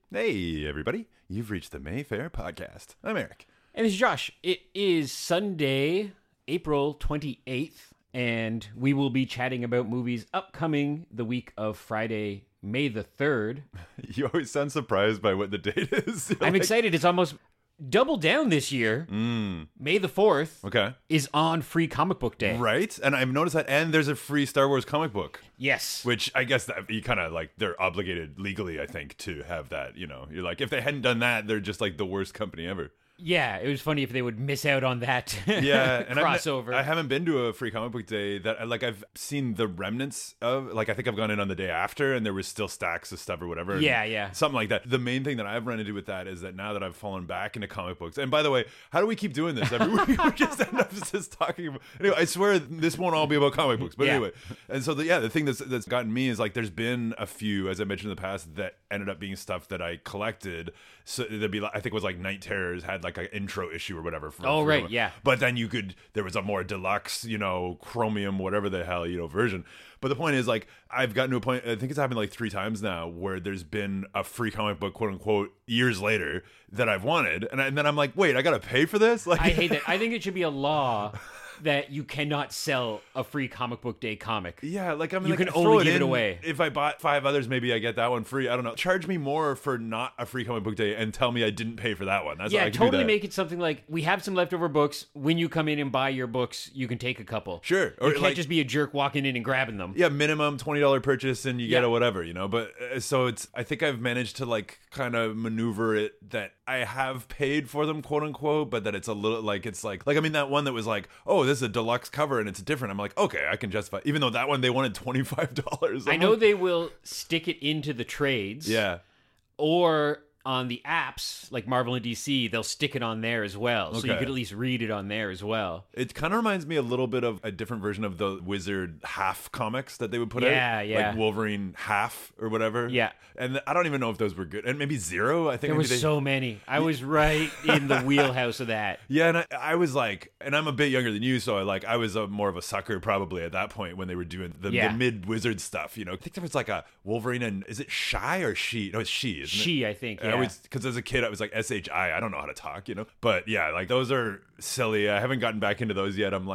Hey, everybody. You've reached the Mayfair Podcast. I'm Eric. And this is Josh. It is Sunday, April 28th, and we will be chatting about movies upcoming the week of Friday, May the 3rd. You always sound surprised by what the date is. I'm excited. It's almost double down this year. May the 4th Okay. is on Free Comic Book Day. Right? And I've noticed that. And there's a free Star Wars comic book. Yes. Which I guess that you kind of like, they're obligated legally, I think, to have that. You know, you're like, if they hadn't done that, they're just like the worst company ever. Yeah, it was funny if they would miss out on that Yeah, and crossover. I haven't been to a free comic book day that like I've seen the remnants of. Like I think I've gone in on the day after, and there was still stacks of stuff or whatever. Yeah. something like that. The main thing that I've run into with that is that now that I've fallen back into comic books, and by the way, how do we keep doing this every week? We just end up just talking about. Anyway, I swear this won't all be about comic books, but Yeah. anyway. And so the thing that's gotten me is like there's been a few, as I mentioned in the past, that ended up being stuff that I collected. So there'd be like, I think it was like Night Terrors had like an intro issue or whatever. Right, yeah. But then there was a more deluxe, chromium, whatever the hell, version. But the point is, like, I've gotten to a point, I think it's happened like 3 times now, where there's been a free comic book, quote unquote, years later that I've wanted. And then I'm like, wait, I got to pay for this? Like, I hate that. I think it should be a law that you cannot sell a Free Comic Book Day comic. Yeah, like, I mean, You like, can throw only give it in. away. If I bought 5 others, maybe I get that one free. I don't know. Charge me more for not a free comic book day and tell me I didn't pay for that one. That's how I Yeah, can totally do that. make it something like, we have some leftover books. When you come in and buy your books, you can take a couple. Sure. You can't just be a jerk walking in and grabbing them. Yeah, minimum $20 purchase and you get Yeah. a whatever, But so I think I've managed to like kind of maneuver it that I have paid for them, quote unquote, but that it's a little like it's like I mean that one that was like, oh, this is a deluxe cover and it's different. I'm like, okay, I can justify. Even though that one they wanted $25. I know they will stick it into the trades. Yeah. Or on the apps, like Marvel and DC, they'll stick it on there as well. So you Okay. could at least read it on there as well. It kind of reminds me a little bit of a different version of the Wizard half comics that they would put out. Yeah. Like Wolverine half or whatever. Yeah. And I don't even know if those were good. And maybe Zero. I think There maybe was so many. I was right in the wheelhouse of that. Yeah, and I was like, and I'm a bit younger than you, so I was more of a sucker probably at that point when they were doing the mid Wizard stuff. I think there was like a Wolverine and is it Shy or She? No, it's She, isn't it? She, I think, yeah. Because as a kid, I was like SHI. I don't know how to talk, But yeah, like those are silly. I haven't gotten back into those yet. I'm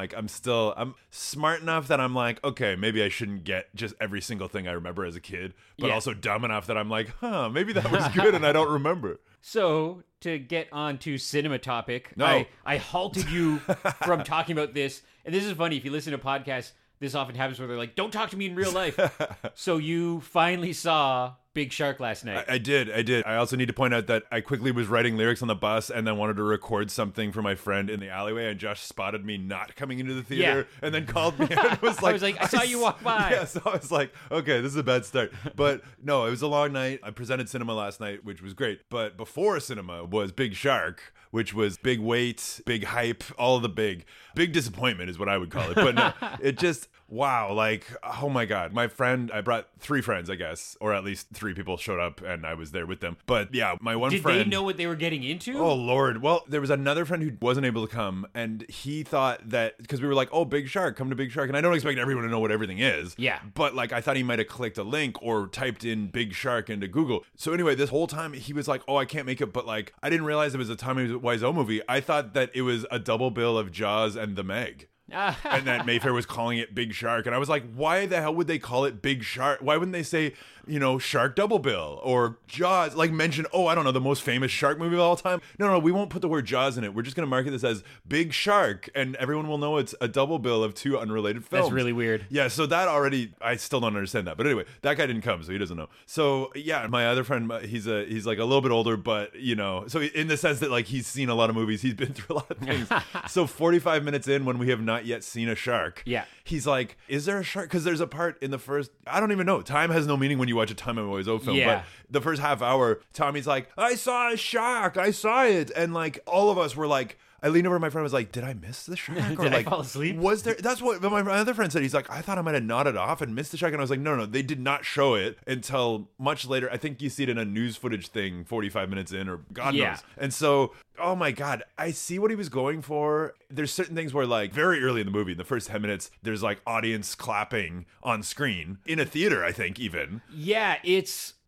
smart enough that I'm like, okay, maybe I shouldn't get just every single thing I remember as a kid, but Yeah. also dumb enough that I'm like, maybe that was good and I don't remember. So, to get on to cinema topic, No. I halted you from talking about this. And this is funny. If you listen to podcasts, this often happens where they're like, don't talk to me in real life. So you finally saw Big Shark last night. I did. I also need to point out that I quickly was writing lyrics on the bus and then wanted to record something for my friend in the alleyway, and Josh spotted me not coming into the theater and then called me and was like, I saw you walk by. Yeah, so I was like, okay, this is a bad start. But no, it was a long night. I presented cinema last night, which was great. But before cinema was Big Shark, which was big wait, big hype, all of the big disappointment is what I would call it. But no, it just, wow, like, oh my God. My friend, I brought 3 friends, I guess, or at least 3 people showed up and I was there with them. But yeah, my one Did friend. they know what they were getting into? Oh, Lord. Well, there was another friend who wasn't able to come, and he thought that, because we were like, oh, Big Shark, come to Big Shark. And I don't expect everyone to know what everything is. Yeah. But, like, I thought he might have clicked a link or typed in Big Shark into Google. So, anyway, this whole time he was like, oh, I can't make it. But, like, I didn't realize it was a Tommy Wiseau movie. I thought that it was a double bill of Jaws and The Meg. And that Mayfair was calling it Big Shark. And I was like, why the hell would they call it Big Shark? Why wouldn't they say, Shark Double Bill or Jaws? Like mention, I don't know, the most famous shark movie of all time. No, we won't put the word Jaws in it. We're just going to market this as Big Shark. And everyone will know it's a double bill of 2 unrelated films. That's really weird. Yeah, so that already, I still don't understand that. But anyway, that guy didn't come, so he doesn't know. So yeah, my other friend, he's like a little bit older, but so in the sense that like he's seen a lot of movies, he's been through a lot of things. So 45 minutes in, when we have not yet seen a shark, Yeah. he's like, is there a shark? Because there's a part in the first, I don't even know. Time has no meaning when you watch a Tommy Wiseau film. Yeah. But the first half hour, Tommy's like, I saw a shark. I saw it. And like all of us were like, I leaned over to my friend and was like, did I miss the shark? Or Did I like, fall asleep? Was there? That's what my other friend said. He's like, I thought I might have nodded off and missed the shark. And I was like, no, they did not show it until much later. I think you see it in a news footage thing 45 minutes in or God knows. And so, oh my God, I see what he was going for. There's certain things where like very early in the movie, in the first 10 minutes, there's like audience clapping on screen in a theater, I think even. Yeah, it's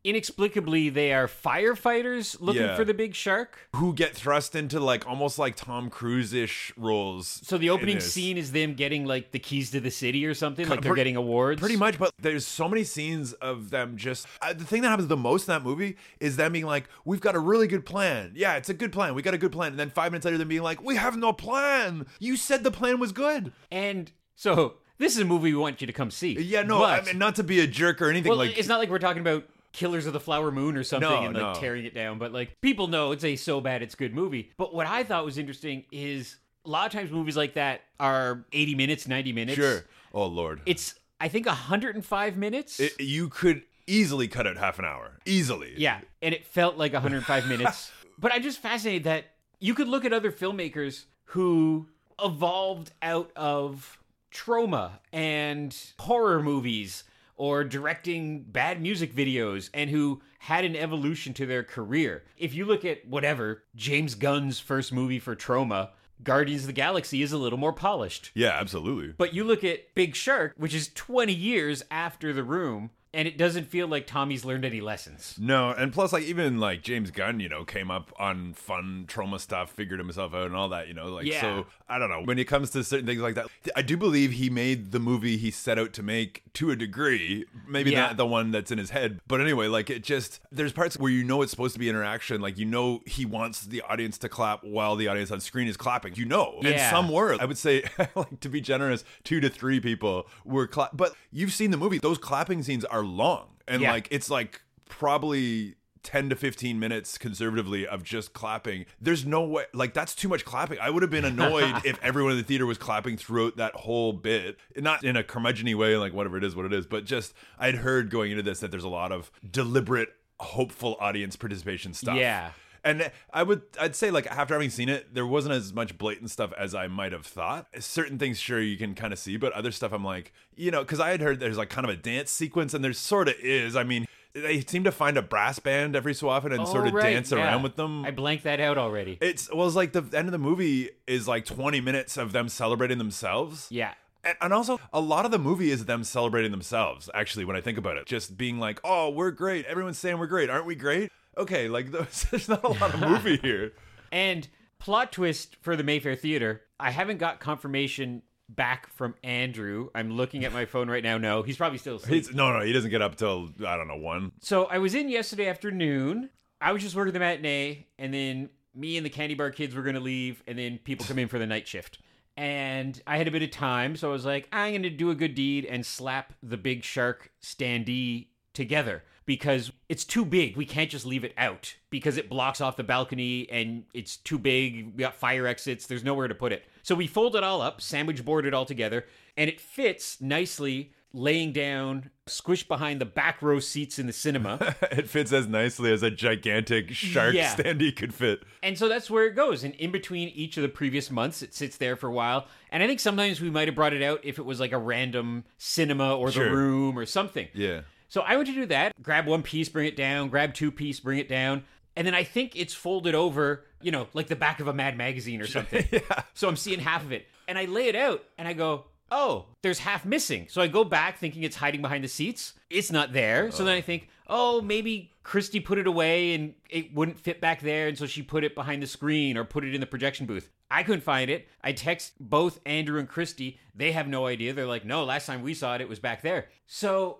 inexplicably they are firefighters looking Yeah. for the big shark. Who get thrust into like almost like Tom Cruise-ish roles. So the opening in this. scene is them getting like the keys to the city or something, like they're Pretty- getting awards. Pretty much, but there's so many scenes of them just. The thing that happens the most in that movie is them being like, "We've got a really good plan. Yeah, it's a good plan. We got a good plan." And then 5 minutes later, them being like, "We have no plan. You said the plan was good." And so this is a movie we want you to come see. Yeah, no, But- I mean, not to be a jerk or anything. well, like, it's not like we're talking about Killers of the Flower Moon or something No, and like no. tearing it down, but like people know it's a so bad it's good movie. But what I thought was interesting is a lot of times movies like that are 80 minutes, 90 minutes. sure. Oh Lord, It's I think 105 minutes. you could easily cut out half an hour, easily. Yeah, and it felt like 105 minutes. But I'm just fascinated that you could look at other filmmakers who evolved out of trauma and horror movies or directing bad music videos and who had an evolution to their career. If you look at whatever, James Gunn's first movie for trauma, Guardians of the Galaxy is a little more polished. Yeah, absolutely. But you look at Big Shark, which is 20 years after The Room, and it doesn't feel like Tommy's learned any lessons. No, and plus, like, even like James Gunn, came up on fun trauma stuff, figured himself out, and all that, Yeah. So I don't know. When it comes to certain things like that, I do believe he made the movie he set out to make to a degree. Maybe Yeah. not the one that's in his head, but anyway, like, it just there's parts where it's supposed to be interaction, like he wants the audience to clap while the audience on screen is clapping, and Yeah. some were. I would say, like, to be generous, 2 to 3 people were but you've seen the movie; those clapping scenes are long, and Yeah. like it's like probably 10 to 15 minutes conservatively of just clapping. There's no way, like, that's too much clapping. I would have been annoyed if everyone in the theater was clapping throughout that whole bit, not in a curmudgeon-y way, like whatever it is, what it is, but just I'd heard going into this that there's a lot of deliberate, hopeful audience participation stuff. Yeah. And I'd say, like, after having seen it, there wasn't as much blatant stuff as I might have thought. Certain things, sure, you can kind of see, but other stuff I'm like, because I had heard there's like kind of a dance sequence, and there sort of is. I mean, they seem to find a brass band every so often and sort of right, dance yeah. around with them. I blanked that out already. It's like the end of the movie is like 20 minutes of them celebrating themselves. Yeah. And also, a lot of the movie is them celebrating themselves, actually, when I think about it. Just being like, oh, we're great. Everyone's saying we're great. Aren't we great? Okay, like, there's not a lot of movie here. And plot twist for the Mayfair Theater, I haven't got confirmation back from Andrew. I'm looking at my phone right now. No, he's probably still asleep. No, he doesn't get up till, I don't know, 1. So I was in yesterday afternoon. I was just working the matinee, and then me and the candy bar kids were going to leave, and then people come in for the night shift. And I had a bit of time, so I was like, I'm going to do a good deed and slap the Big Shark standee together because it's too big. We can't just leave it out because it blocks off the balcony and it's too big. We got fire exits. There's nowhere to put it. So we fold it all up, sandwich board it all together, and it fits nicely laying down, squished behind the back row seats in the cinema. It fits as nicely as a gigantic shark Yeah. standee could fit. And so that's where it goes. And in between each of the previous months, it sits there for a while. And I think sometimes we might have brought it out if it was like a random cinema or Sure. the room or something. Yeah. So I went to do that, grab one piece, bring it down, grab 2 piece, bring it down. And then I think it's folded over, like the back of a Mad magazine or something. Yeah. So I'm seeing half of it. And I lay it out and I go, oh, there's half missing. So I go back thinking it's hiding behind the seats. It's not there. So then I think, oh, maybe Christy put it away and it wouldn't fit back there. And so she put it behind the screen or put it in the projection booth. I couldn't find it. I text both Andrew and Christy. They have no idea. They're like, no, last time we saw it, it was back there. So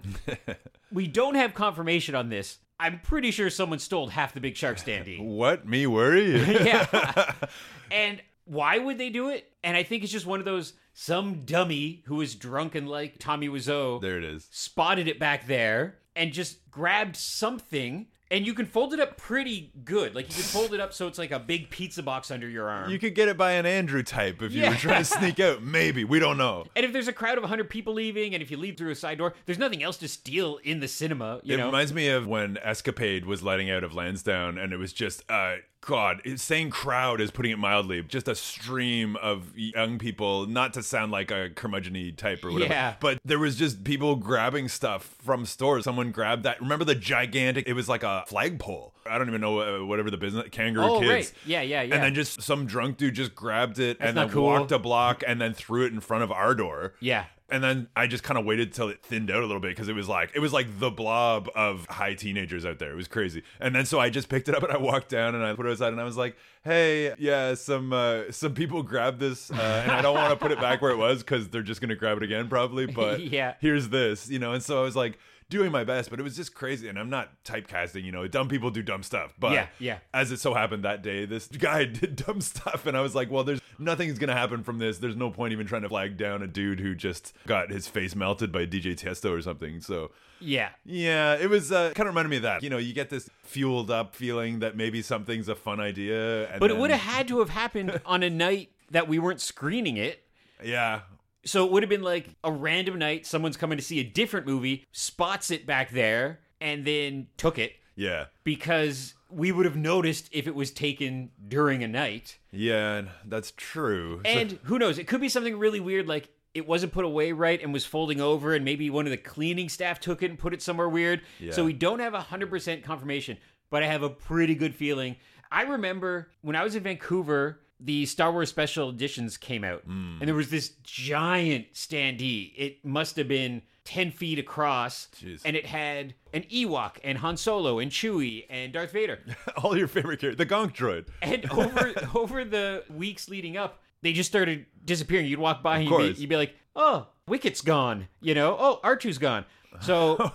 we don't have confirmation on this. I'm pretty sure someone stole half the Big Shark standee. What? Me worry? Yeah. And why would they do it? And I think it's just one of those, some dummy who was drunken like Tommy Wiseau There it is. spotted it back there and just grabbed something. And you can fold it up pretty good. Like, you can fold it up so it's like a big pizza box under your arm. You could get it by an Andrew type if you Yeah. were trying to sneak out. Maybe. We don't know. And if there's a crowd of 100 people leaving, and if you leave through a side door, there's nothing else to steal in the cinema, you It know? reminds me of when Escapade was lighting out of Lansdowne, and it was just, God, saying crowd is putting it mildly, just a stream of young people, not to sound like a curmudgeon-y type or whatever, Yeah. but there was just people grabbing stuff from stores. Someone grabbed that. Remember the gigantic, it was like a flagpole. I don't even know, whatever the business, Kangaroo Oh, Kids. right. Yeah. And then just some drunk dude just grabbed it and not then cool. walked a block and then threw it in front of our door. Yeah. And then I just kind of waited till it thinned out a little bit because it was like the blob of high teenagers out there. It was crazy. And then so I just picked it up and I walked down and I put it outside and I was like, hey, yeah, some people grabbed this and I don't want to put it back where it was because they're just gonna grab it again probably. But Yeah. here's this, And so I was like doing my best, but it was just crazy. And I'm not typecasting, dumb people do dumb stuff. But Yeah. as it so happened that day, this guy did dumb stuff, and I was like, well, there's nothing's gonna happen from this. There's no point even trying to flag down a dude who just got his face melted by DJ Tiesto or something. So Yeah. it was kind of reminded me of that. You get this fueled up feeling that maybe something's a fun idea. And But it would have had to have happened on a night that we weren't screening it. Yeah. So it would have been like a random night, someone's coming to see a different movie, spots it back there, and then took it. Yeah. Because we would have noticed if it was taken during a night. Yeah, that's true. And who knows, it could be something really weird, like it wasn't put away right and was folding over, and maybe one of the cleaning staff took it and put it somewhere weird. Yeah. So we don't have 100% confirmation, but I have a pretty good feeling. I remember when I was in Vancouver, the Star Wars Special Editions came out, and there was this giant standee. It must have been 10 feet across, Jeez. and it had an Ewok and Han Solo and Chewie and Darth Vader. All your favorite characters. The Gonk Droid. And over the weeks leading up, they just started disappearing. You'd walk by and course. you'd be like, oh, Wicket's gone. Oh, R2's gone. So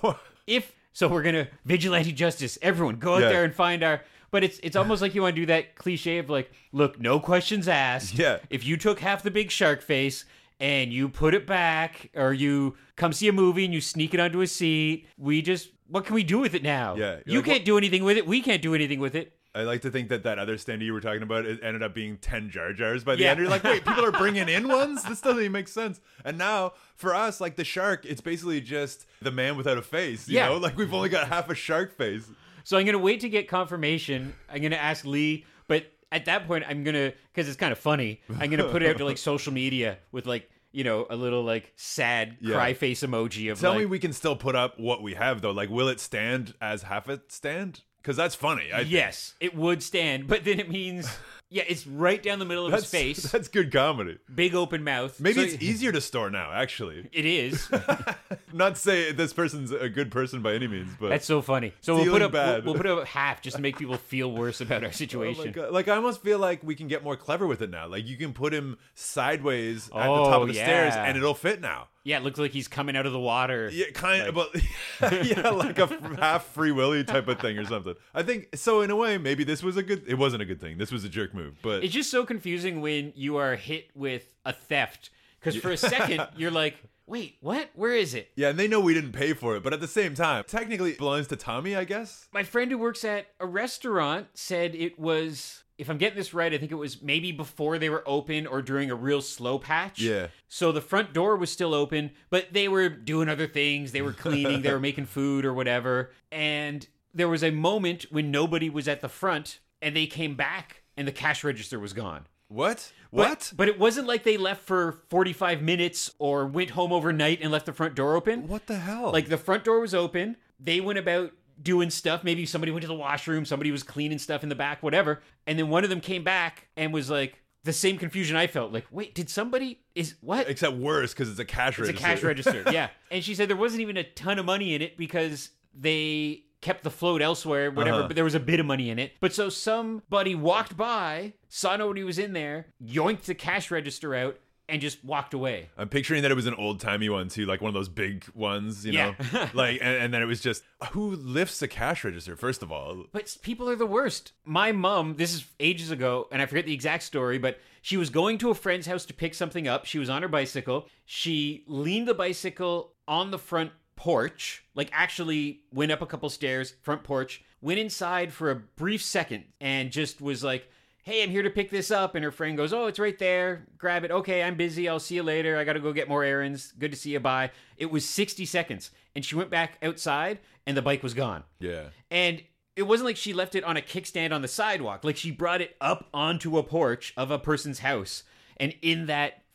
we're going to vigilante justice. Everyone go out there and find our... But it's almost like you want to do that cliche of like, look, no questions asked. Yeah. If you took half the big shark face and you put it back, or you come see a movie and you sneak it onto a seat, what can we do with it now? Yeah. You Like, can't do anything with it. We can't do anything with it. I like to think that other standee you were talking about, it ended up being 10 Jar Jars by the Yeah. end. You're like, wait, people are bringing in ones? This doesn't even make sense. And now, for us, like the shark, it's basically just the man without a face. You know? Like we've only got half a shark face. So I'm going to wait to get confirmation. I'm going to ask Lee, but at that point, I'm going to, because it's kind of funny, I'm going to put it out to like social media with like, a little like sad cry face emoji of Tell like, me we can still put up what we have, though. Like, will it stand as half a stand? Because that's funny. yes, it would stand, but then it means, it's right down the middle of his face. That's good comedy. Big open mouth. Maybe So it's easier to store now, actually. It is. Not to say this person's a good person by any means, but That's so funny. So Stealing bad. we'll put up half just to make people feel worse about our oh my situation. God. Like I almost feel like we can get more clever with it now. Like you can put him sideways at the top of the stairs, and it'll fit now. Yeah, it looks like he's coming out of the water. Yeah, kind of, but like a half Free Willy type of thing or something. I think so. In a way, maybe this was it wasn't a good thing. This was a jerk move, but It's just so confusing when you are hit with a theft, because for a second you're like, wait, what? Where is it? yeah, and they know we didn't pay for it, but at the same time, technically it belongs to Tommy, I guess. My friend who works at a restaurant said it was, if I'm getting this right, I think it was maybe before they were open or during a real slow patch. Yeah. So the front door was still open, but they were doing other things. They were cleaning, they were making food or whatever. And there was a moment when nobody was at the front, and they came back and the cash register was gone. What? But it wasn't like they left for 45 minutes or went home overnight and left the front door open. What the hell? Like the front door was open. They went about doing stuff. Maybe somebody went to the washroom. Somebody was cleaning stuff in the back, whatever. And then one of them came back and was like, the same confusion I felt. Like, wait, did somebody, what? Except worse because it's a cash register. It's a cash register, yeah. And she said there wasn't even a ton of money in it because they kept the float elsewhere, whatever, but there was a bit of money in it. But so somebody walked by, saw nobody was in there, yoinked the cash register out, and just walked away. I'm picturing that it was an old-timey one, too, like one of those big ones, you know? Like, and then it was just, who lifts a cash register, first of all? But people are the worst. My mom, this is ages ago, and I forget the exact story, but she was going to a friend's house to pick something up. She was on her bicycle. She leaned the bicycle on the front porch, like actually went up a couple stairs, front porch, went inside for a brief second, and just was like, hey, I'm here to pick this up. And her friend goes, oh, it's right there. Grab it. Okay, I'm busy. I'll see you later. I got to go get more errands. Good to see you. Bye. It was 60 seconds. And she went back outside, and the bike was gone. Yeah. And it wasn't like she left it on a kickstand on the sidewalk. Like she brought it up onto a porch of a person's house. And in that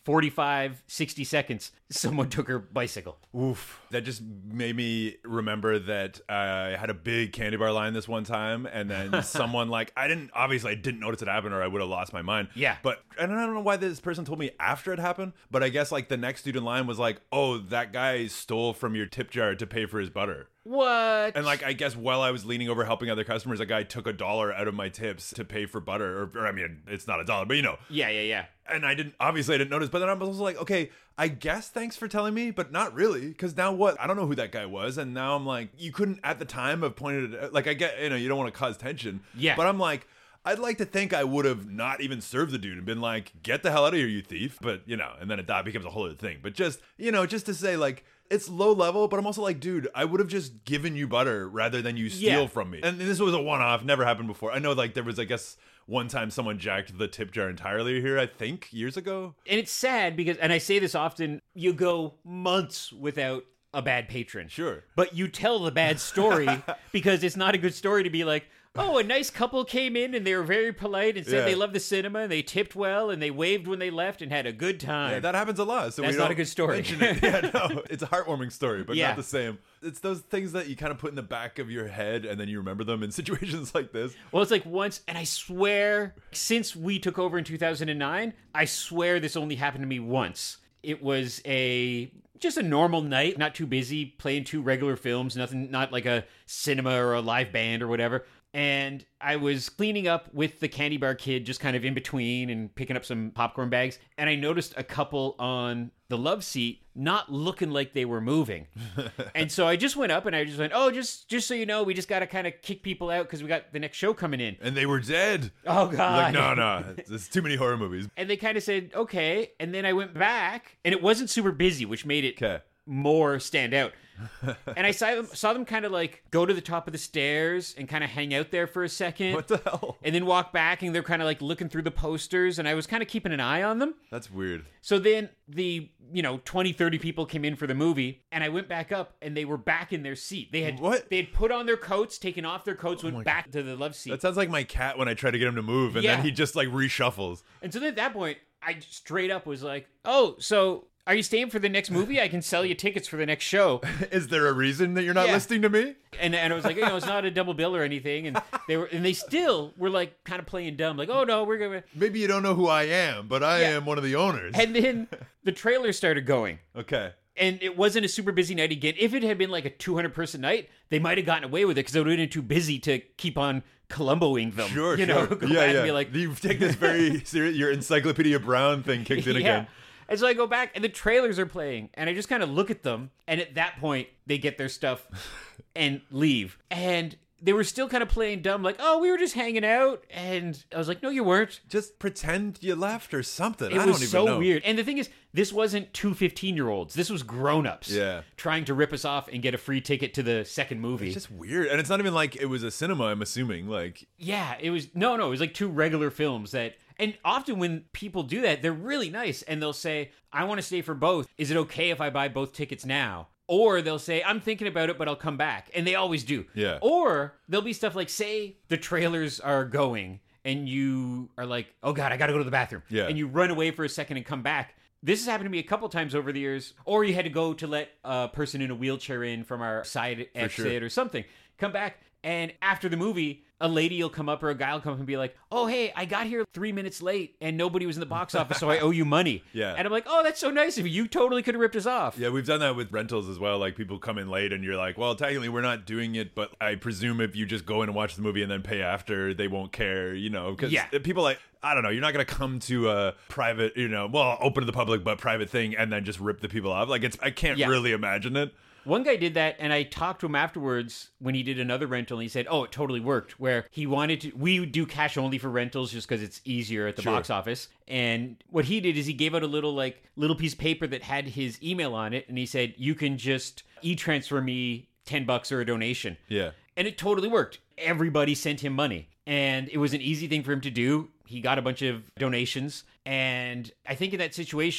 45, 60 seconds, someone took her bicycle. Oof. That just made me remember that I had a big candy bar line this one time, and then someone I didn't notice it happen, or I would have lost my mind. Yeah. But and I don't know why this person told me after it happened, but I guess the next dude in line was like, "Oh, that guy stole from your tip jar to pay for his butter." What? And I guess while I was leaning over helping other customers, a guy took $1 out of my tips to pay for butter, or I mean, it's not $1, but Yeah. And I didn't notice, but then I was also like, okay, I guess thanks for telling me, but not really, because now what? I don't know who that guy was, and now I'm like, you couldn't at the time have pointed it out. I get, you don't want to cause tension. Yeah. But I'm like, I'd like to think I would have not even served the dude and been like, get the hell out of here, you thief. But, and then that becomes a whole other thing. But just to say, it's low level, but I'm also like, dude, I would have just given you butter rather than you steal from me. And this was a one-off, never happened before. I know there was, I guess, one time someone jacked the tip jar entirely here, I think, years ago. And it's sad because, and I say this often, you go months without a bad patron. Sure. But you tell the bad story because it's not a good story to be like, oh, a nice couple came in and they were very polite and said they loved the cinema and they tipped well and they waved when they left and had a good time. Yeah, that happens a lot. So that's we not don't a good story. mention it. Yeah, no, it's a heartwarming story, but Yeah. not the same. It's those things that you kind of put in the back of your head and then you remember them in situations like this. Well, it's once, and I swear, since we took over in 2009, I swear this only happened to me once. It was just a normal night, not too busy, playing 2 regular films, nothing, not like a cinema or a live band or whatever. And I was cleaning up with the candy bar kid, just kind of in between and picking up some popcorn bags. And I noticed a couple on the love seat not looking like they were moving. And so I just went up and I just went, oh, just so you know, we just got to kind of kick people out because we got the next show coming in. And they were dead. Oh, God. No. There's too many horror movies. And they kind of said, okay. And then I went back and it wasn't super busy, which made it Okay. more stand out. And I saw them kind of go to the top of the stairs and kind of hang out there for a second. What the hell? And then walk back and they're kind of looking through the posters and I was kind of keeping an eye on them. That's weird. So then the 20, 30 people came in for the movie and I went back up and they were back in their seat. They had What? They had put on their coats, taken off their coats, went back to the love seat. That sounds like my cat when I try to get him to move and Yeah. then he just reshuffles. And so then at that point, I straight up was like, oh, so are you staying for the next movie? I can sell you tickets for the next show. Is there a reason that you're not Yeah. listening to me? And I was like, it's not a double bill or anything. And they still were kind of playing dumb. Like, oh no, we're going to. Maybe you don't know who I am, but I am one of the owners. And then the trailer started going. Okay. And it wasn't a super busy night again. If it had been a 200-person night, they might have gotten away with it because it would have been too busy to keep on Columboing them. Sure. Go back and be like, you take this very serious, your Encyclopedia Brown thing kicked in again. And so I go back and the trailers are playing and I just kind of look at them. And at that point, they get their stuff and leave. And they were still kind of playing dumb, like, oh, we were just hanging out. And I was like, no, you weren't. Just pretend you left or something. It I was don't even so know. weird. And the thing is, this wasn't 2 15-year-olds. This was grown-ups trying to rip us off and get a free ticket to the second movie. It's just weird. And it's not even like it was a cinema, I'm assuming. Yeah, it was... No, it was 2 regular films that... And often when people do that, they're really nice. And they'll say, I want to stay for both. Is it okay if I buy both tickets now? Or they'll say, I'm thinking about it, but I'll come back. And they always do. Yeah. Or there'll be stuff like, say the trailers are going and you are like, oh God, I got to go to the bathroom. Yeah. And you run away for a second and come back. This has happened to me a couple times over the years. Or you had to go to let a person in a wheelchair in from our side exit or something. Come back. And after the movie, a lady will come up or a guy will come up and be like, oh, hey, I got here 3 minutes late and nobody was in the box office, so I owe you money. Yeah. And I'm like, oh, that's so nice of you. You totally could have ripped us off. Yeah, we've done that with rentals as well. People come in late and you're like, well, technically we're not doing it, but I presume if you just go in and watch the movie and then pay after, they won't care, because people I don't know, you're not going to come to a private, open to the public, but private thing and then just rip the people off. I can't really imagine it. One guy did that, and I talked to him afterwards when he did another rental, and he said, oh, it totally worked, where he wanted to... We do cash only for rentals just because it's easier at the box office. And what he did is he gave out a little piece of paper that had his email on it, and he said, you can just e-transfer me $10 or a donation. Yeah. And it totally worked. Everybody sent him money. And it was an easy thing for him to do. He got a bunch of donations. And I think in that situation,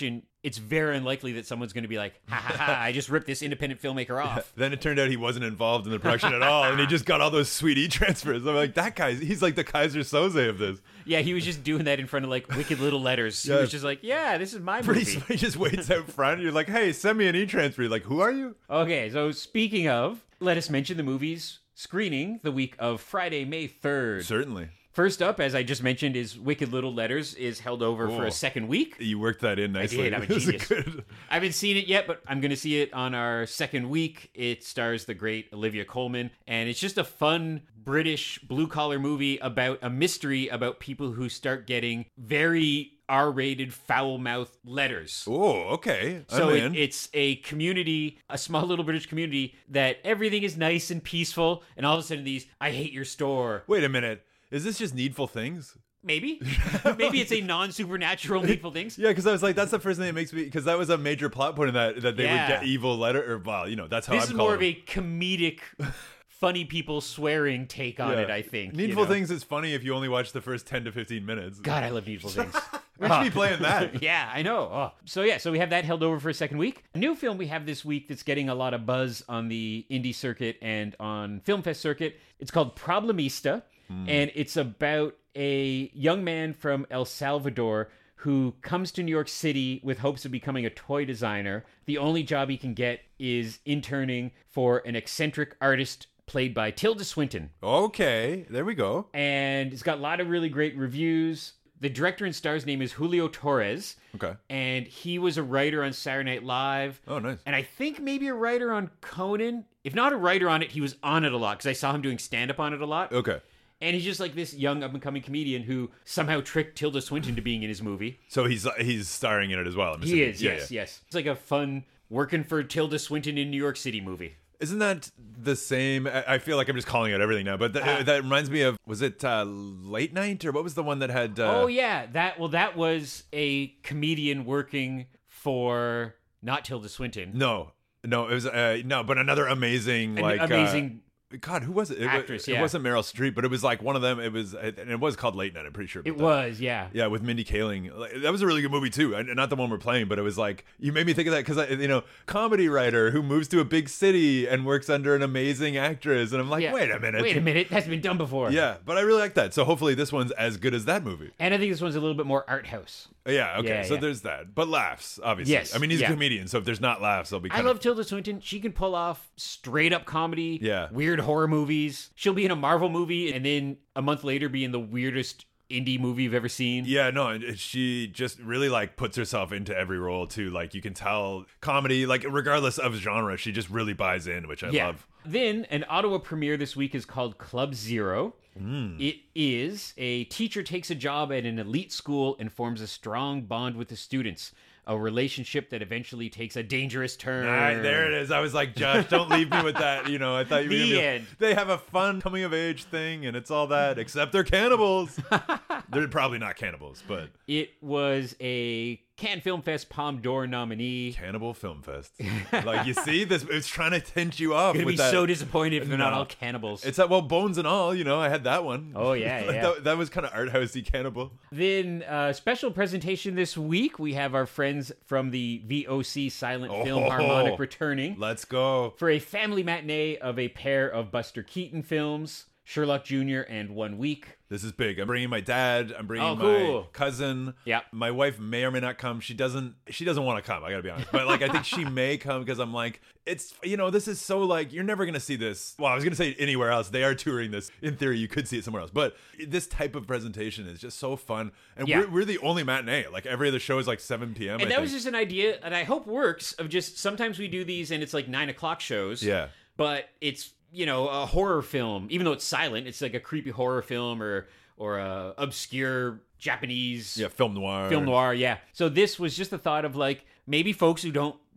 it's very unlikely that someone's going to be like, ha ha ha, I just ripped this independent filmmaker off. Then it turned out he wasn't involved in the production at all, and he just got all those sweet e-transfers. I'm like, that guy's, he's like the Kaiser Soze of this. Yeah, he was just doing that in front of like Wicked Little Letters. He Yeah. was just like, yeah, this is my Pretty movie. he just waits out front. You're like, hey, send me an e-transfer. You're like, who are you? Okay, so speaking of, let us mention the movies screening the week of Friday, May 3rd. Certainly. First up, as I just mentioned, is Wicked Little Letters is held over for Oh. a second week. You worked that in nicely. did, I'm a It was genius. good. I haven't seen it yet, but I'm going to see it on our second week. It stars the great Olivia Colman, and it's just a fun British blue-collar movie about a mystery about people who start getting very R-rated, foul-mouthed letters. Oh, okay. So I'm in. it's a community, a small little British community, that everything is nice and peaceful, and all of a sudden these, I hate your store. Wait a minute. Is this just Needful Things? Maybe. Maybe it's a non-supernatural Needful Things. Yeah, because I was like, that's the first thing that makes me, because that was a major plot point in that they would Yeah. get evil letter, or well, that's how This I'm is calling more of it. a comedic, funny people swearing take on Yeah. it, I think. Needful Things is funny if you only watch the first 10 to 15 minutes. God, I love Needful Things. We should be playing that. Yeah, I know. Oh. So we have that held over for a second week. A new film we have this week that's getting a lot of buzz on the indie circuit and on Film Fest circuit. It's called Problemista, and it's about a young man from El Salvador who comes to New York City with hopes of becoming a toy designer. The only job he can get is interning for an eccentric artist played by Tilda Swinton. Okay, there we go. And it's got a lot of really great reviews. The director and star's name is Julio Torres. Okay. And he was a writer on Saturday Night Live. Oh, nice. And I think maybe a writer on Conan. If not a writer on it, he was on it a lot because I saw him doing stand-up on it a lot. Okay. And he's just like this young up-and-coming comedian who somehow tricked Tilda Swinton to being in his movie. So he's starring in it as well. I'm He assuming. is, Yeah, yes, yeah. yes. It's like a fun working for Tilda Swinton in New York City movie. Isn't that the same? I feel like I'm just calling out everything now, but that reminds me of, was it Late Night, or what was the one that had... Oh, yeah. That was a comedian working for not Tilda Swinton. No, it was no, but another amazing Amazing God, who was it? actress, It yeah. wasn't Meryl Streep, but it was like one of them. And it was called Late Night. I'm pretty sure. It was, yeah. Yeah, with Mindy Kaling. That was a really good movie too. And not the one we're playing, but it was like, you made me think of that because comedy writer who moves to a big city and works under an amazing actress, and I'm like, Yeah. wait a minute. Wait a minute. That's been done before. Yeah, but I really like that. So hopefully this one's as good as that movie. And I think this one's a little bit more art house. Yeah, okay. Yeah, So yeah. there's that. But laughs, obviously. Yes, I mean, he's yeah. a comedian, so if there's not laughs, they'll be I kind love Tilda Swinton. She can pull off straight up comedy, Yeah. weird horror movies. She'll be in a Marvel movie and then a month later be in the weirdest indie movie you've ever seen. Yeah, no, and she just really puts herself into every role too. Like you can tell comedy, regardless of genre, she just really buys in, which I love. Then an Ottawa premiere this week is called Club Zero. It is a teacher takes a job at an elite school and forms a strong bond with the students. A relationship that eventually takes a dangerous turn. There it is. I was like, Josh, don't leave me with that. I thought you were The gonna be end. they have a fun coming of age thing, and it's all that, except they're cannibals. They're probably not cannibals, but It was a Cannes Film Fest Palme d'Or nominee. Cannibal Film Fest. You see this? It's trying to tempt you off. Gonna with be that. so disappointed if they're not No. all cannibals. It's that Bones and All. I had that one. Oh, yeah, yeah. that was kind of art housey cannibal. Then special presentation this week. We have our friends from the VOC Silent Film Oh. Harmonic returning Let's go. for a family matinee of a pair of Buster Keaton films, Sherlock Jr. and 1 Week. This is big. I'm bringing my dad. I'm bringing Oh, my cool. cousin. Yeah. My wife may or may not come. She doesn't want to come. I gotta be honest. But I think she may come because I'm like, it's this is so you're never gonna see this. Well, I was gonna say anywhere else. They are touring this. In theory, you could see it somewhere else. But this type of presentation is just so fun. And Yeah. we're the only matinee. Every other show is 7 p.m. And I that was think. just an idea that I hope works of just sometimes we do these and it's 9 o'clock shows. Yeah. But it's, a horror film. Even though it's silent, it's like a creepy horror film or a obscure Japanese film noir. film noir, yeah. So this was just the thought of maybe folks who don't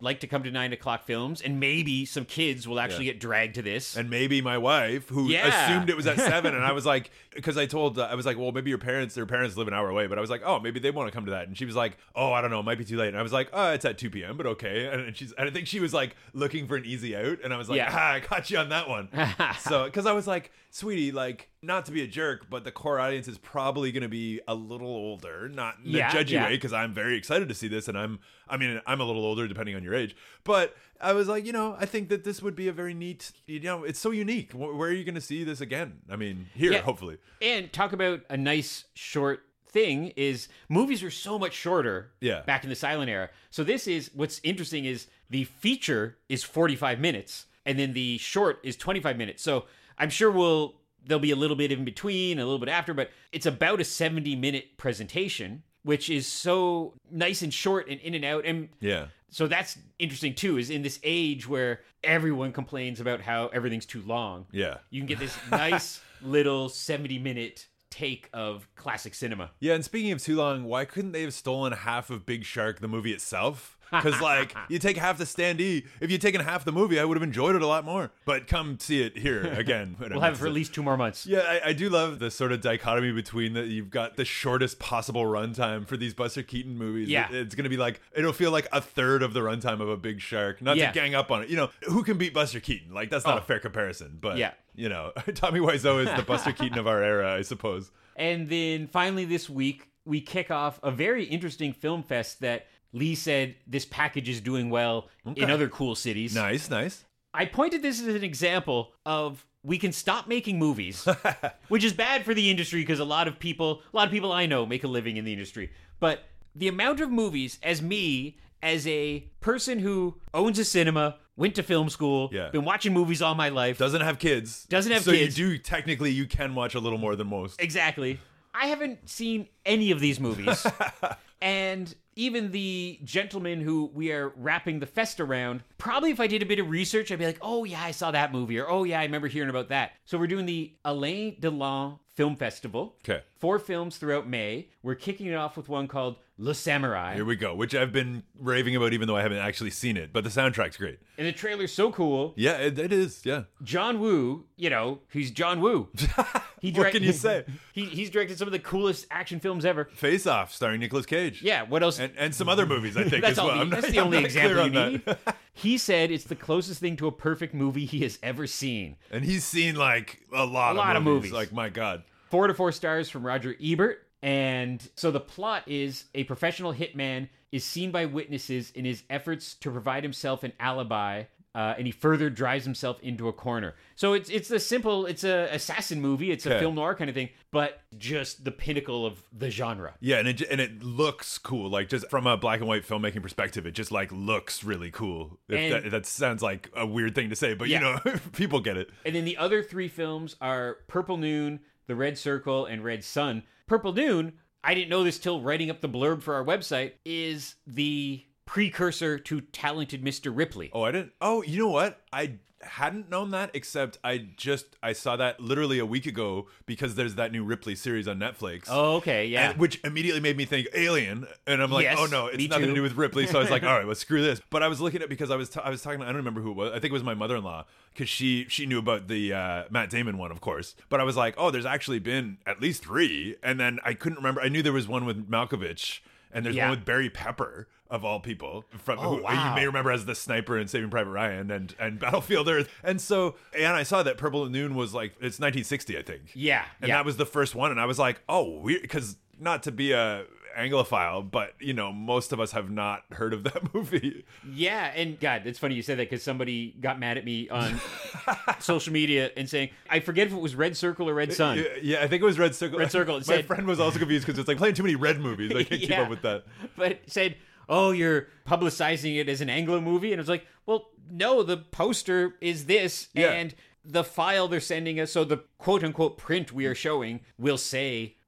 like to come to 9 o'clock films, and maybe some kids will actually get dragged to this. And maybe my wife, who assumed it was at 7, and I was like, because I was like, well, maybe their parents live an hour away, but I was like, oh, maybe they want to come to that. And she was like, oh, I don't know, it might be too late. And I was like, oh, it's at 2 p.m., but okay. And I think she was like looking for an easy out, and I was like, I got you on that one. So, because I was like, sweetie, like, not to be a jerk, but the core audience is probably going to be a little older, not in a judgy way, because I'm very excited to see this, and I'm a little older depending on your age, but I was like, I think that this would be a very neat, it's so unique. Where are you going to see this again? I mean, here, hopefully. And talk about a nice short thing is movies were so much shorter back in the silent era. So what's interesting is the feature is 45 minutes and then the short is 25 minutes. So I'm sure there'll be a little bit in between, a little bit after, but it's about a 70-minute presentation, which is so nice and short and in and out. And so that's interesting too, is in this age where everyone complains about how everything's too long. Yeah. You can get this nice little 70-minute take of classic cinema. Yeah, and speaking of too long, why couldn't they have stolen half of Big Shark, the movie itself? Because, like, you take half the standee. If you'd taken half the movie, I would have enjoyed it a lot more. But come see it here again. We'll have it for at least 2 more months. Yeah, I do love the sort of dichotomy between that you've got the shortest possible runtime for these Buster Keaton movies. Yeah. It's going to be like, it'll feel like a third of the runtime of a Big Shark. Not to gang up on it. Who can beat Buster Keaton? Like, that's not a fair comparison. But, Tommy Wiseau is the Buster Keaton of our era, I suppose. And then finally this week, we kick off a very interesting film fest that Lee said this package is doing well in other cool cities. Nice. I pointed this as an example of we can stop making movies, which is bad for the industry because a lot of people I know make a living in the industry. But the amount of movies, as a person who owns a cinema, went to film school, been watching movies all my life. Doesn't have kids. So you can watch a little more than most. Exactly. I haven't seen any of these movies. And even the gentleman who we are wrapping the fest around, probably if I did a bit of research, I'd be like, oh yeah, I saw that movie, or oh yeah, I remember hearing about that. So we're doing the Alain Delon Film Festival. Okay. 4 films throughout May. We're kicking it off with one called Le Samurai. Here we go, which I've been raving about even though I haven't actually seen it, but the soundtrack's great. And the trailer's so cool. Yeah, it is, yeah. John Woo, he's John Woo. What can you say? He's directed some of the coolest action films ever. Face Off, starring Nicolas Cage. Yeah, what else? And some other movies, I think, as well. That's the only example you need. He said it's the closest thing to a perfect movie he has ever seen. And he's seen, like, a lot of movies. Like, my God. 4 to 4 stars from Roger Ebert. And so the plot is a professional hitman is seen by witnesses in his efforts to provide himself an alibi, and he further drives himself into a corner. So it's a assassin movie. It's a film noir kind of thing, but just the pinnacle of the genre. Yeah, and it looks cool. Like, just from a black and white filmmaking perspective, it just, like, looks really cool. That sounds like a weird thing to say, but, people get it. And then the other 3 films are Purple Noon, The Red Circle, and Red Sun. Purple Noon, I didn't know this till writing up the blurb for our website, is the precursor to Talented Mr. Ripley. Oh, I didn't. Oh, you know what? I hadn't known that, except I saw that literally a week ago because there's that new Ripley series on Netflix. Oh, okay, yeah. Which immediately made me think Alien, and I'm like, yes, oh no, it's nothing to do with Ripley. So I was like, all right, well, screw this. But I was looking at because I was talking. I don't remember who it was. I think it was my mother-in-law because she knew about the Matt Damon one, of course. But I was like, oh, there's actually been at least 3, and then I couldn't remember. I knew there was one with Malkovich, and there's one with Barry Pepper. Of all people, who you may remember as the sniper in Saving Private Ryan and Battlefield Earth. And so, and I saw that Purple Noon was like, it's 1960, I think. Yeah. And that was the first one. And I was like, oh, weird. Because not to be a Anglophile, but, most of us have not heard of that movie. Yeah. And God, it's funny you said that because somebody got mad at me on social media and saying, I forget if it was Red Circle or Red Sun. Yeah, I think it was Red Circle. Red Circle. My friend was also confused because it's like playing too many red movies. I can't keep up with that. But it said, oh, you're publicizing it as an Anglo movie? And I was like, well, no, the poster is this, and the file they're sending us, so the quote-unquote print we are showing will say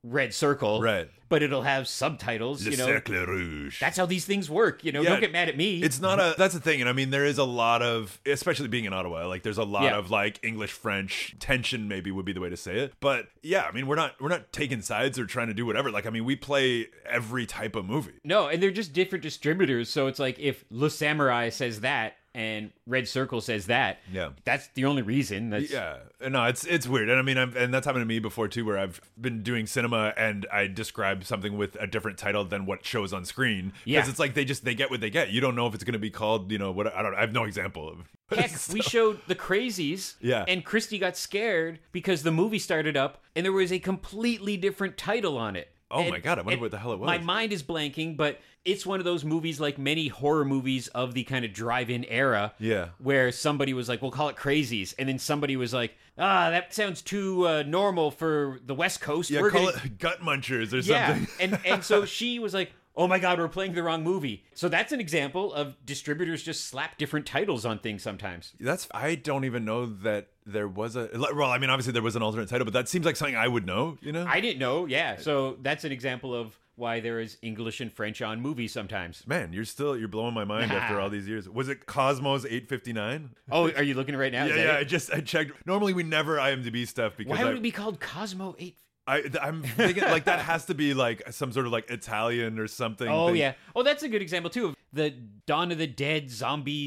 Red Circle, Right. but it'll have subtitles. Le you know, Cercle Rouge. that's how these things work. You know, Yeah, don't get mad at me. It's not a. That's the thing, and I mean, there is a lot of, especially being in Ottawa, like there's a lot Yeah. of like English French tension. Maybe would be the way to say it. But yeah, I mean, we're not taking sides or trying to do whatever. Like, I mean, we play every type of movie. No, and they're just different distributors. So it's like if Le Samurai says that and Red Circle says that, Yeah. that's the only reason. That's Yeah, no, it's weird, and I mean, and that's happened to me before too, where I've been doing cinema and I describe something with a different title than what shows on screen. Yeah. Because it's like they get what they get. You don't know if it's going to be called, you know, what I don't know. I have no example of. Heck, we showed The Crazies, Yeah. and Christy got scared because the movie started up and there was a completely different title on it. Oh And- my God, I wonder and what the hell it was. My mind is blanking, but it's one of those movies like many horror movies of the kind of drive-in era. Yeah. Where somebody was like, we'll call it Crazies. And then somebody was like, that sounds too normal for the West Coast. Yeah, We're call gonna-" it Gut Munchers or Yeah. something. And so she was like, oh my God, we're playing the wrong movie. So that's an example of distributors just slap different titles on things sometimes. I don't even know that there was a. Well, I mean, obviously there was an alternate title, but that seems like something I would know. You know, I didn't know, yeah. So that's an example of why there is English and French on movies sometimes. man, you're blowing my mind after all these years. Was it Cosmos 859? Oh, are you looking right now? Is Yeah, that yeah. it? I checked. Normally we never IMDb stuff because Why would it be called Cosmo 8? I'm thinking like that has to be like some sort of like Italian or something. Oh, thing. yeah. Oh, that's a good example, too, of the Dawn of the Dead Zombie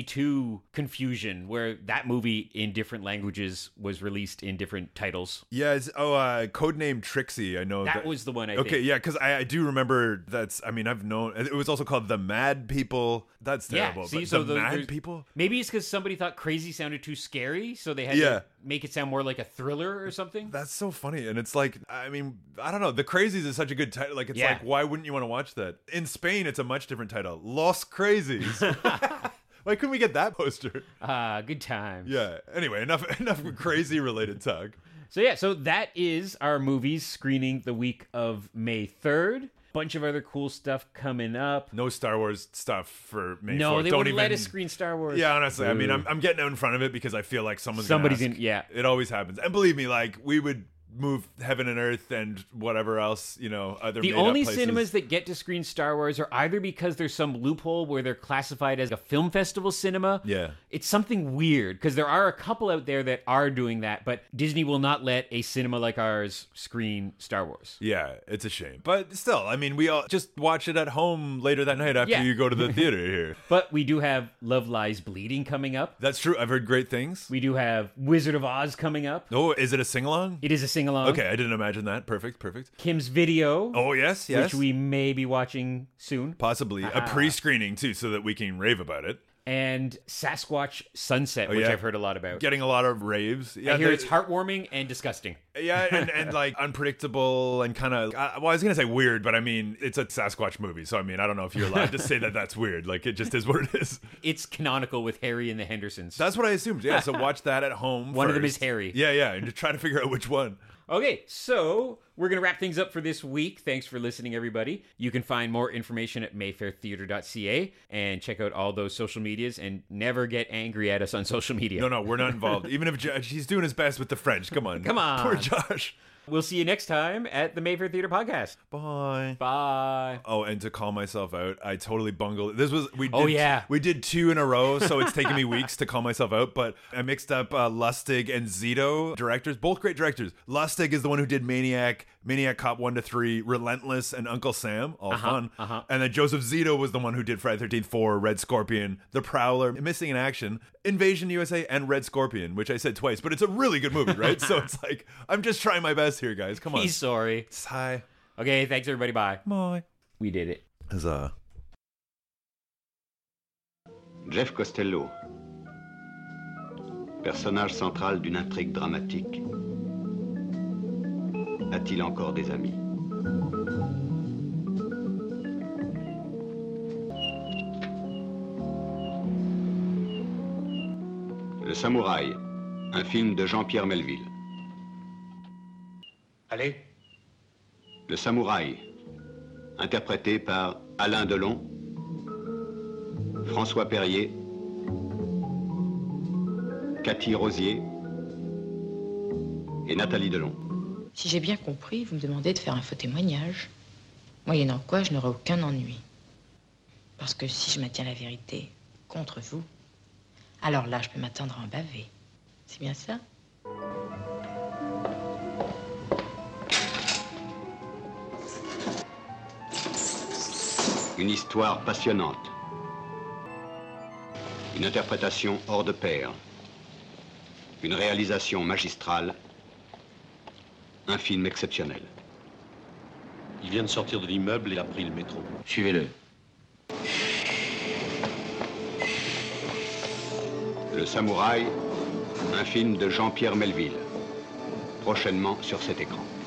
2 confusion, where that movie in different languages was released in different titles. Yeah. Codename Trixie. I know That was the one I Okay, think. yeah, because I do remember I've known it was also called The Mad People. That's terrible. Yeah, see, but so The Mad there's- People? Maybe it's because somebody thought crazy sounded too scary, so they had Yeah. to make it sound more like a thriller or something. That's so funny. And it's like, I mean, I don't know. The Crazies is such a good title. Like, it's Yeah. like, why wouldn't you want to watch that? In Spain, it's a much different title. Los Crazies. Why couldn't we get that poster? Good times. Yeah. Anyway, enough crazy related talk. So that is our movies screening the week of May 3rd. Bunch of other cool stuff coming up. No Star Wars stuff for May 4th. No, they Don't wouldn't let even- us screen Star Wars. Yeah, honestly, I mean, Ooh. I'm getting out in front of it because I feel like somebody's Somebody's gonna in- yeah. It always happens, and believe me, like we would move heaven and earth and whatever else, you know, other The made-up only places. cinemas that get to screen Star Wars are either because there's some loophole where they're classified as a film festival cinema. Yeah. It's something weird because there are a couple out there that are doing that, but Disney will not let a cinema like ours screen Star Wars. Yeah, it's a shame, but still, I mean, we all just watch it at home later that night after Yeah. you go to the theater here. But we do have Love Lies Bleeding coming up. That's true. I've heard great things. We do have Wizard of Oz coming up. Oh, is it a sing along? It is a sing-along. Okay, I didn't imagine that. Perfect. Kim's Video, Oh yes, which we may be watching soon. possibly a pre-screening too, so that we can rave about it. And Sasquatch Sunset, which yeah. I've heard a lot about. Getting a lot of raves. Yeah, I hear they- it's heartwarming and disgusting. Yeah, and like unpredictable and kind of. Well, I was gonna say weird, but I mean it's a Sasquatch movie, so I mean I don't know if you're allowed to say that that's weird. Like it just is what it is. It's canonical with Harry and the Hendersons. That's what I assumed. Yeah, so watch that at home. One of them first. is Harry. Yeah, and to try to figure out which one. Okay, so we're going to wrap things up for this week. Thanks for listening, everybody. You can find more information at mayfairtheater.ca and check out all those social medias and never get angry at us on social media. No, we're not involved. Even if he's doing his best with the French. Come on. Come on. Poor Josh. We'll see you next time at the Mayfair Theater Podcast. Bye. Bye. Oh, and to call myself out, I totally bungled. Oh, yeah. We did 2 in a row, so it's taken me weeks to call myself out. But I mixed up Lustig and Zito, directors, both great directors. Lustig is the one who did Maniac Cop 1 to 3, Relentless, and Uncle Sam, all fun. And then Joseph Zito was the one who did Friday the 13th 4, Red Scorpion, The Prowler, Missing in Action, Invasion USA, and Red Scorpion, which I said twice, but it's a really good movie, right? So it's like I'm just trying my best here, guys. Come on. He's sorry. Hi. Okay, thanks, everybody. Bye. Bye. We did it. Huzzah. Jeff Costello, personnage central d'une intrigue dramatique, a-t-il encore des amis? Le Samouraï, un film de Jean-Pierre Melville. Allez. Le Samouraï, interprété par Alain Delon, François Perrier, Cathy Rosier et Nathalie Delon. Si j'ai bien compris, vous me demandez de faire un faux témoignage. Moyennant quoi, je n'aurai aucun ennui. Parce que si je maintiens la vérité contre vous, alors là, je peux m'attendre à en baver. C'est bien ça? Une histoire passionnante. Une interprétation hors de pair. Une réalisation magistrale. Un film exceptionnel. Il vient de sortir de l'immeuble et a pris le métro. Suivez-le. Le Samouraï, un film de Jean-Pierre Melville. Prochainement sur cet écran.